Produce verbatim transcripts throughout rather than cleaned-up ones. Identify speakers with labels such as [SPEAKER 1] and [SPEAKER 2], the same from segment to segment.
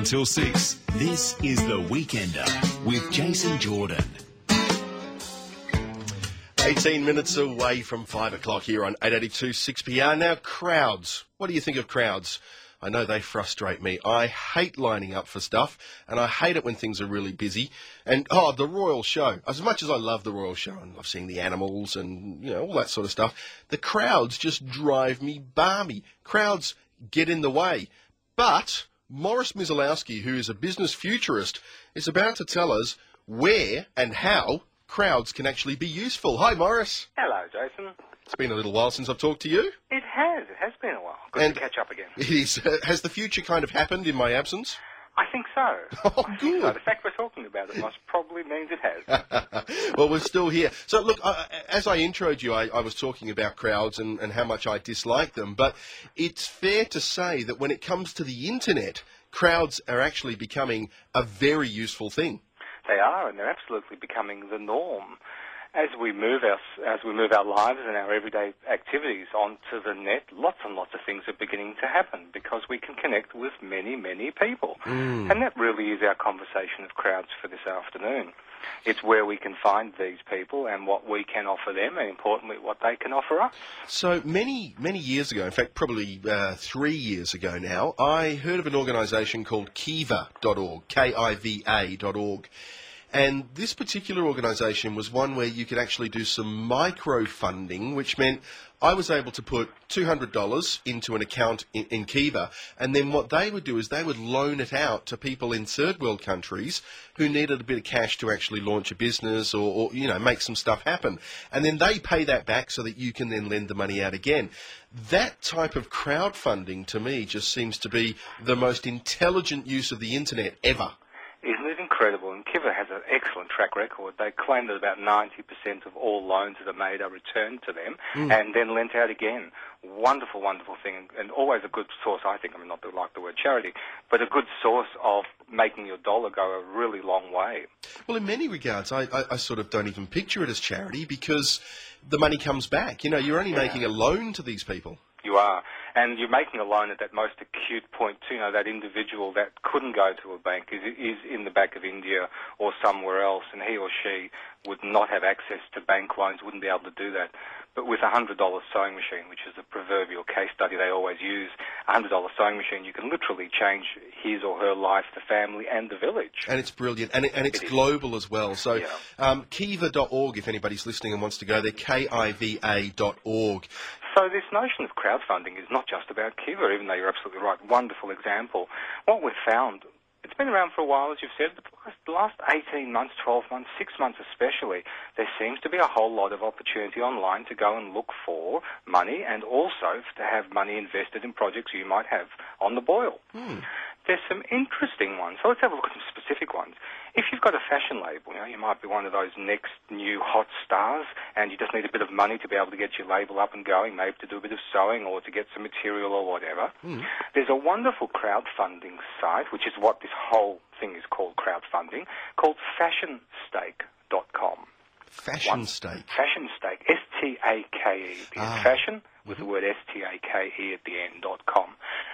[SPEAKER 1] until six. This is The Weekender with Jason Jordan.
[SPEAKER 2] eighteen minutes away from five o'clock here on eight eighty-two six P R. Now, crowds. What do you think of crowds? I know they frustrate me. I hate lining up for stuff, and I hate it when things are really busy. And, oh, the Royal Show. As much as I love the Royal Show and love seeing the animals and, you know, all that sort of stuff, the crowds just drive me balmy. Crowds get in the way. But Morris Mizalowski, who is a business futurist, is about to tell us where and how crowds can actually be useful. Hi, Morris.
[SPEAKER 3] Hello, Jason.
[SPEAKER 2] It's been a little while since I've talked to you.
[SPEAKER 3] It has. It has been a while. Good
[SPEAKER 2] And
[SPEAKER 3] to catch up again.
[SPEAKER 2] It is. Uh, has the future kind of happened in my absence?
[SPEAKER 3] I think so.
[SPEAKER 2] Oh,
[SPEAKER 3] I think
[SPEAKER 2] good.
[SPEAKER 3] so. The fact we're talking about it most probably means it has.
[SPEAKER 2] Well, we're still here. So, look, uh, as I introed you, I, I was talking about crowds and, and how much I dislike them. But it's fair to say that when it comes to the internet, crowds are actually becoming a very useful thing.
[SPEAKER 3] They are, and they're absolutely becoming the norm. As we move our as we move our lives and our everyday activities onto the net, lots and lots of things are beginning to happen because we can connect with many, many people.
[SPEAKER 2] Mm.
[SPEAKER 3] And that really is our conversation of crowds for this afternoon. It's where we can find these people and what we can offer them, and importantly, what they can offer us.
[SPEAKER 2] So many, many years ago, in fact, probably uh, three years ago now, I heard of an organisation called Kiva dot org, K I V A dot org. And this particular organisation was one where you could actually do some micro-funding, which meant I was able to put two hundred dollars into an account in, in Kiva, and then what they would do is they would loan it out to people in third world countries who needed a bit of cash to actually launch a business or, or you know, make some stuff happen. And then they pay that back so that you can then lend the money out again. That type of crowdfunding, to me, just seems to be the most intelligent use of the internet ever.
[SPEAKER 3] Isn't it incredible? And Kiva has an excellent track record. They claim that about ninety percent of all loans that are made are returned to them mm. and then lent out again. Wonderful, wonderful thing, and always a good source, I think. I mean, not to like the word charity, but a good source of making your dollar go a really long way.
[SPEAKER 2] Well, in many regards, I, I, I sort of don't even picture it as charity because the money comes back. You know, you're only
[SPEAKER 3] yeah.
[SPEAKER 2] making a loan to these people.
[SPEAKER 3] You are. And you're making a loan at that most acute point, too. You know, that individual that couldn't go to a bank is, is in the back of India or somewhere else, and he or she would not have access to bank loans, wouldn't be able to do that. But with a one hundred dollar sewing machine, which is the proverbial case study they always use, a one hundred dollar sewing machine, you can literally change his or her life, the family, and the village.
[SPEAKER 2] And it's brilliant. And, it, and it's
[SPEAKER 3] it
[SPEAKER 2] global as well. So
[SPEAKER 3] yeah.
[SPEAKER 2] um, Kiva dot org, if anybody's listening and wants to go there, K I V A dot org.
[SPEAKER 3] So this notion of crowdfunding is not just about Kiva, even though you're absolutely right. Wonderful example. What we've found, it's been around for a while, as you've said, but the last eighteen months, twelve months, six months especially, there seems to be a whole lot of opportunity online to go and look for money and also to have money invested in projects you might have on the boil.
[SPEAKER 2] Hmm.
[SPEAKER 3] There's some interesting ones. So let's have a look at some specific ones. If you've got a fashion label, you know, you might be one of those next new hot stars and you just need a bit of money to be able to get your label up and going, maybe to do a bit of sewing or to get some material or whatever. Mm. There's a wonderful crowdfunding site, which is what this whole thing is called, crowdfunding, called fashion stake dot com.
[SPEAKER 2] Fashion Stake?
[SPEAKER 3] Fashion Stake, S T A K E.
[SPEAKER 2] Ah.
[SPEAKER 3] Fashion with the word S T A K E at the end, dot com.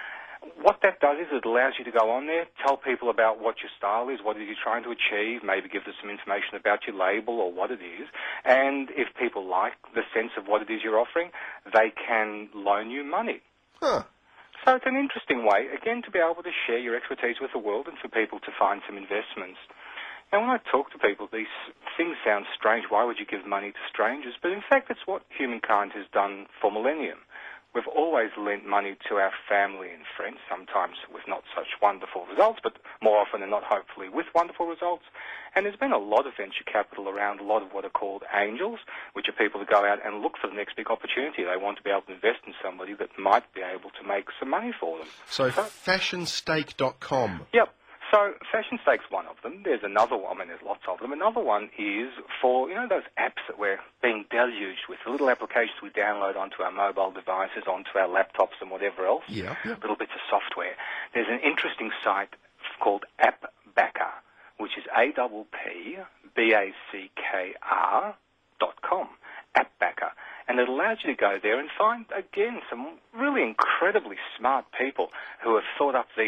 [SPEAKER 3] What that does is it allows you to go on there, tell people about what your style is, what it is you're trying to achieve, maybe give them some information about your label or what it is, and if people like the sense of what it is you're offering, they can loan you money.
[SPEAKER 2] Huh.
[SPEAKER 3] So it's an interesting way, again, to be able to share your expertise with the world and for people to find some investments. Now, when I talk to people, these things sound strange. Why would you give money to strangers? But in fact, it's what humankind has done for millennium. We've always lent money to our family and friends, sometimes with not such wonderful results, but more often than not, hopefully, with wonderful results. And there's been a lot of venture capital around, a lot of what are called angels, which are people who go out and look for the next big opportunity. They want to be able to invest in somebody that might be able to make some money for them.
[SPEAKER 2] So, so fashion stake dot com.
[SPEAKER 3] Yep. So Fashion Stake's one of them. There's another one, I mean, there's lots of them. Another one is for, you know, those apps that we're being deluged with, the little applications we download onto our mobile devices, onto our laptops and whatever else,
[SPEAKER 2] yeah, yeah.
[SPEAKER 3] little bits of software. There's an interesting site called AppBacker, which is A P P B A C K R dot com, AppBacker. And it allows you to go there and find, again, some really incredibly smart people who have thought up these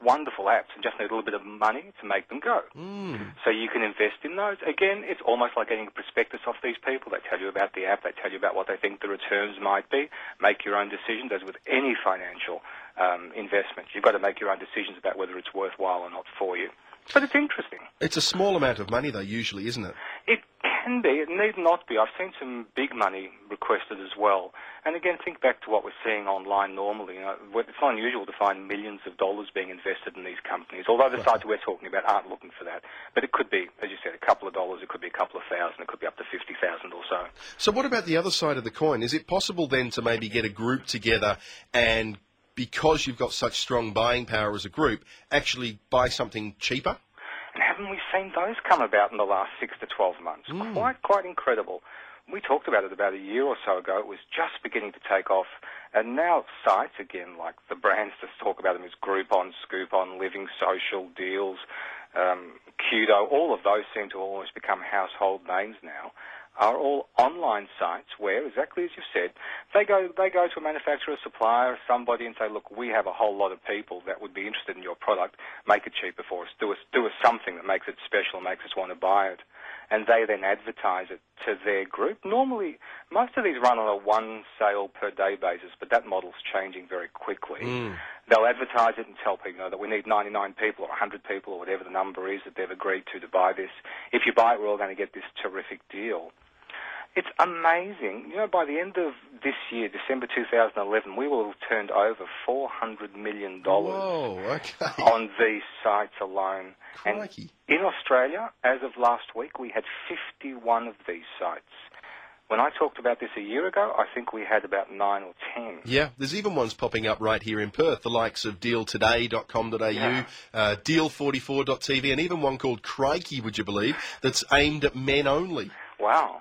[SPEAKER 3] wonderful apps and just need a little bit of money to make them go.
[SPEAKER 2] Mm.
[SPEAKER 3] So you can invest in those. Again, it's almost like getting a prospectus off these people. They tell you about the app. They tell you about what they think the returns might be. Make your own decisions, as with any financial um, investment. You've got to make your own decisions about whether it's worthwhile or not for you. But it's interesting.
[SPEAKER 2] It's a small amount of money, though, usually, isn't it?
[SPEAKER 3] It can be. It need not be. I've seen some big money requested as well. And again, think back to what we're seeing online normally. You know, it's not unusual to find millions of dollars being invested in these companies, although the
[SPEAKER 2] Right.
[SPEAKER 3] sites we're talking about aren't looking for that. But it could be, as you said, a couple of dollars, it could be a couple of thousand, it could be up to fifty thousand or so.
[SPEAKER 2] So what about the other side of the coin? Is it possible then to maybe get a group together and, because you've got such strong buying power as a group, actually buy something cheaper?
[SPEAKER 3] And haven't we seen those come about in the last six to twelve months?
[SPEAKER 2] Mm.
[SPEAKER 3] Quite, quite incredible. We talked about it about a year or so ago. It was just beginning to take off. And now sites, again, like the brands just talk about them as Groupon, Scoopon, Living Social, Deals, um, Qdo, all of those seem to almost become household names now, are all online sites where, exactly as you said, they go they go to a manufacturer, supplier, somebody and say, look, we have a whole lot of people that would be interested in your product, make it cheaper for us, do us, do us something that makes it special, makes us want to buy it. And they then advertise it to their group. Normally, most of these run on a one sale per day basis, but that model's changing very quickly.
[SPEAKER 2] Mm.
[SPEAKER 3] They'll advertise it and tell people, you know, that we need ninety-nine people or one hundred people or whatever the number is that they've agreed to to buy this. If you buy it, we're all going to get this terrific deal. It's amazing. You know, by the end of this year, December two thousand eleven, we will have turned over four hundred million dollars
[SPEAKER 2] Whoa, okay.
[SPEAKER 3] on these sites alone.
[SPEAKER 2] Crikey.
[SPEAKER 3] And in Australia, as of last week, we had fifty-one of these sites. When I talked about this a year ago, I think we had about nine or ten.
[SPEAKER 2] Yeah, there's even ones popping up right here in Perth, the likes of deal today dot com dot a u,
[SPEAKER 3] Yeah.
[SPEAKER 2] uh, deal forty-four dot t v, and even one called Crikey, would you believe, that's aimed at men only.
[SPEAKER 3] Wow.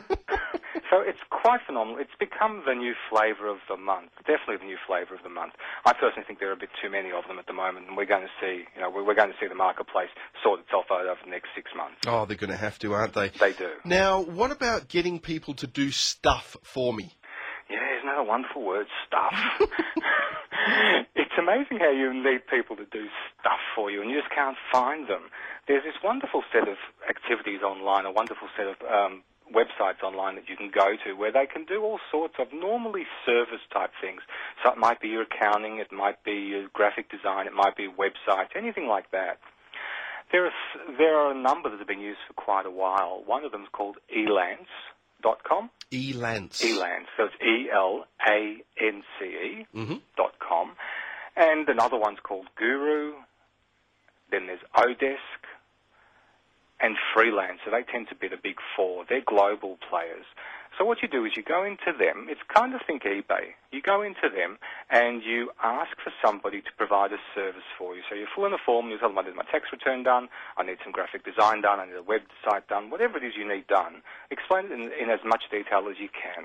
[SPEAKER 3] So it's quite phenomenal. It's become the new flavour of the month, definitely the new flavour of the month. I personally think there are a bit too many of them at the moment, and we're going to see, you know, we're going to see the marketplace sort itself out over the next six months.
[SPEAKER 2] Oh, they're going to have to, aren't they?
[SPEAKER 3] They do.
[SPEAKER 2] Now, what about getting people to do stuff for me?
[SPEAKER 3] Yeah, isn't that a wonderful word, stuff? It's amazing how you need people to do stuff for you, and you just can't find them. There's this wonderful set of activities online, a wonderful set of um, websites online that you can go to where they can do all sorts of normally service-type things. So it might be your accounting, it might be your graphic design, it might be websites, anything like that. There are, there are a number that have been used for quite a while. One of them is called elance dot com.
[SPEAKER 2] Elance.
[SPEAKER 3] Elance, so it's E L A N C E
[SPEAKER 2] Mm-hmm.
[SPEAKER 3] dot com. And another one's called Guru. Then there's Odesk and Freelance. So they tend to be the big four. They're global players. So what you do is you go into them. It's kind of think eBay. You go into them and you ask for somebody to provide a service for you. So you fill in a form. You tell them I need my tax return done. I need some graphic design done. I need a website done. Whatever it is you need done, explain it in, in as much detail as you can.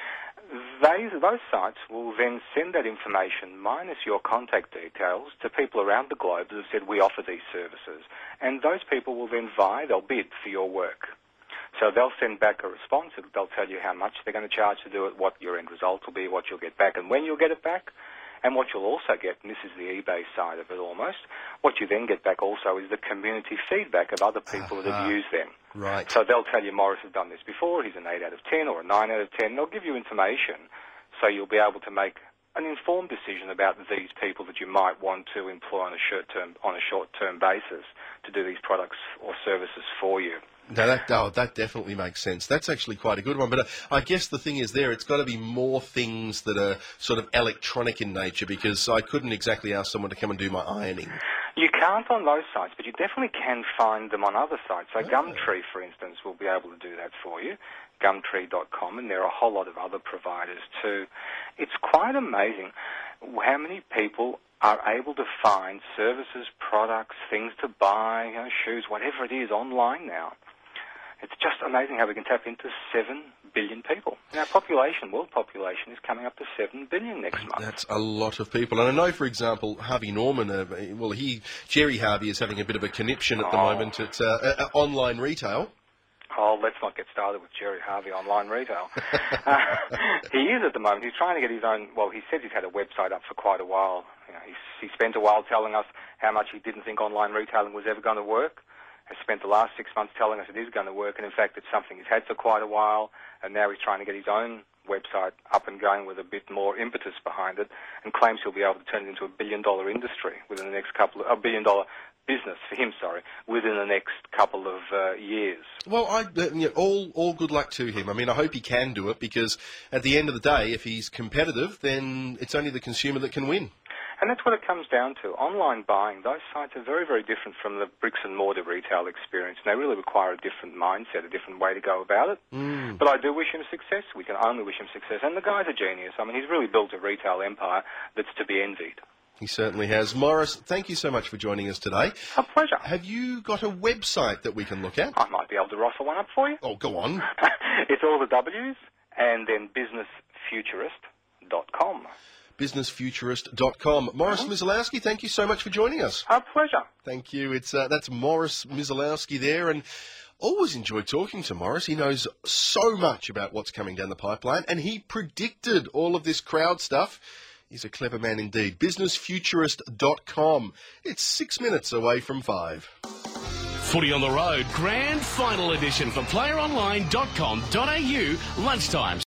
[SPEAKER 3] They, those sites will then send that information minus your contact details to people around the globe that have said we offer these services. And those people will then vie, they'll bid for your work. So they'll send back a response. They'll tell you how much they're going to charge to do it, what your end result will be, what you'll get back, and when you'll get it back. And what you'll also get, and this is the eBay side of it almost, what you then get back also is the community feedback of other people
[SPEAKER 2] Uh-huh.
[SPEAKER 3] that have used them.
[SPEAKER 2] Right.
[SPEAKER 3] So they'll tell you Morris has done this before, he's an eight out of ten or a nine out of ten. They'll give you information so you'll be able to make an informed decision about these people that you might want to employ on a short-term on a short-term basis to do these products or services for you.
[SPEAKER 2] No, that, oh, that definitely makes sense. That's actually quite a good one. But uh, I guess the thing is there, it's got to be more things that are sort of electronic in nature, because I couldn't exactly ask someone to come and do my ironing.
[SPEAKER 3] You can't on those sites, but you definitely can find them on other sites. So
[SPEAKER 2] Oh.
[SPEAKER 3] Gumtree, for instance, will be able to do that for you, gumtree dot com, and there are a whole lot of other providers too. It's quite amazing how many people are able to find services, products, things to buy, you know, shoes, whatever it is, online now. It's just amazing how we can tap into seven billion people. And our population, world population, is coming up to seven billion next month.
[SPEAKER 2] That's a lot of people. And I know, for example, Harvey Norman, uh, well, he, Jerry Harvey is having a bit of a conniption at the
[SPEAKER 3] Oh.
[SPEAKER 2] moment at uh, uh, online retail.
[SPEAKER 3] Oh, let's not get started with Jerry Harvey online retail. uh, he is at the moment. He's trying to get his own, well, he said he's had a website up for quite a while. You know, he's, he spent a while telling us how much he didn't think online retailing was ever going to work. Has spent the last six months telling us it is going to work, and in fact it's something he's had for quite a while, and now he's trying to get his own website up and going with a bit more impetus behind it, and claims he'll be able to turn it into a billion-dollar industry within the next couple of, a billion-dollar business for him, sorry, within the next couple of uh, years.
[SPEAKER 2] Well, I, uh, you know, all all good luck to him. I mean, I hope he can do it, because at the end of the day, if he's competitive, then it's only the consumer that can win.
[SPEAKER 3] And that's what it comes down to. Online buying, those sites are very, very different from the bricks and mortar retail experience. And they really require a different mindset, a different way to go about it.
[SPEAKER 2] Mm.
[SPEAKER 3] But I do wish him success. We can only wish him success. And the guy's a genius. I mean, he's really built a retail empire that's to be envied.
[SPEAKER 2] He certainly has. Morris, thank you so much for joining us today.
[SPEAKER 3] A pleasure.
[SPEAKER 2] Have you got a website that we can look at?
[SPEAKER 3] I might be able to rifle one up for you.
[SPEAKER 2] Oh, go on.
[SPEAKER 3] It's all the W's and then business futurist dot com.
[SPEAKER 2] business futurist dot com. Morris mm-hmm. Mizalowski, thank you so much for joining us.
[SPEAKER 3] A pleasure.
[SPEAKER 2] Thank you. It's uh, that's Morris Mizalowski there, and always enjoyed talking to Morris. He knows so much about what's coming down the pipeline, and he predicted all of this crowd stuff. He's a clever man indeed. business futurist dot com. It's six minutes away from five.
[SPEAKER 1] Footy on the Road, grand final edition for player online dot com dot a u, lunchtime.